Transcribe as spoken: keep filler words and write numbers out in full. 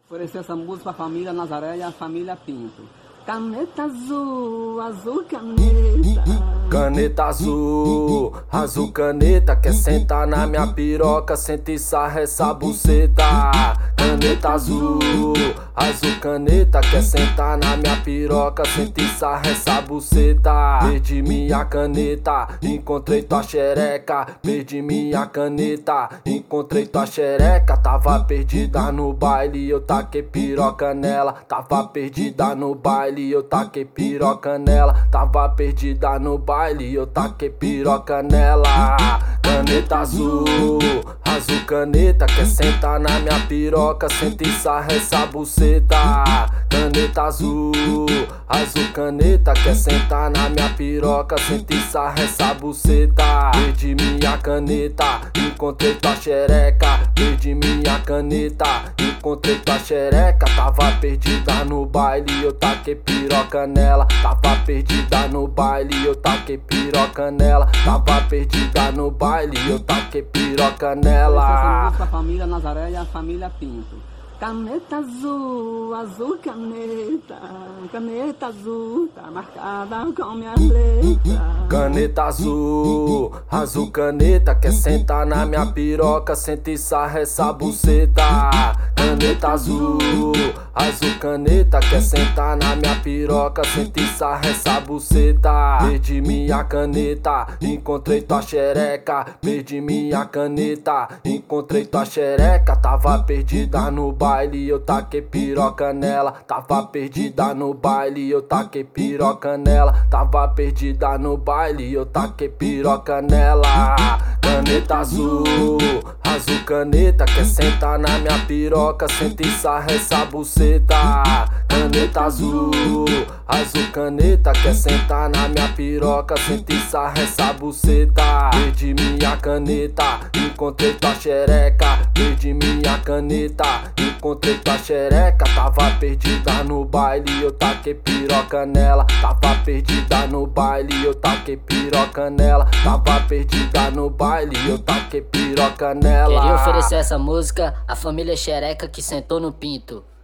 Oferecer essa música pra família Nazaré e a família Pinto. Caneta azul, azul caneta. Caneta azul, azul caneta. Quer sentar na minha piroca, senta e sarra essa buceta. Caneta azul, azul caneta. Quer sentar na minha piroca, senta e sarra essa buceta. Perdi minha caneta, encontrei tua xereca. Perdi minha caneta, encontrei tua xereca. Tava perdida no baile, eu taquei piroca nela. Tava perdida no baile, eu taquei piroca nela. Tava perdida no baile, eu taquei piroca nela. Caneta azul, azul caneta. Quer sentar na minha piroca, senta e sarra essa buceta. Caneta azul, azul caneta. Quer sentar na minha piroca, senta e sarra essa buceta. Perdi minha caneta, encontrei tua xereca. Perdi minha caneta, encontrei tua xereca. Tava perdida no baile, eu taquei piroca nela. Tava perdida no baile, eu taquei piroca nela. Tava perdida no baile, eu taquei piroca nela. Essa música pra família Nazaré e a família Pinto. Caneta azul, azul caneta. Caneta azul, tá marcada com minhas letras. Caneta azul, azul caneta. Quer sentar na minha piroca, senta e sarra essa buceta. Caneta azul, azul caneta. Quer sentar na minha piroca, senta e sarra essa buceta. Perdi minha caneta, encontrei tua xereca. Perdi minha caneta, encontrei tua xereca. Tava perdida no baile, eu taquei piroca nela. Tava perdida no baile, eu taquei piroca nela. Tava perdida no baile, eu taquei piroca nela. Caneta azul, azul caneta. Quer sentar na minha piroca, senta e sarra essa buceta. Caneta azul, azul caneta. Quer sentar na minha piroca, senta e sarra essa buceta. Perdi minha caneta, encontrei tua xereca. Perdi minha caneta, encontrei tua xereca. Tava perdida no baile, eu taquei piroca nela. Tava perdida no baile, eu taquei piroca nela. Tava perdida no baile, eu taquei piroca nela. Queria oferecer essa música à família xereca que sentou no pinto.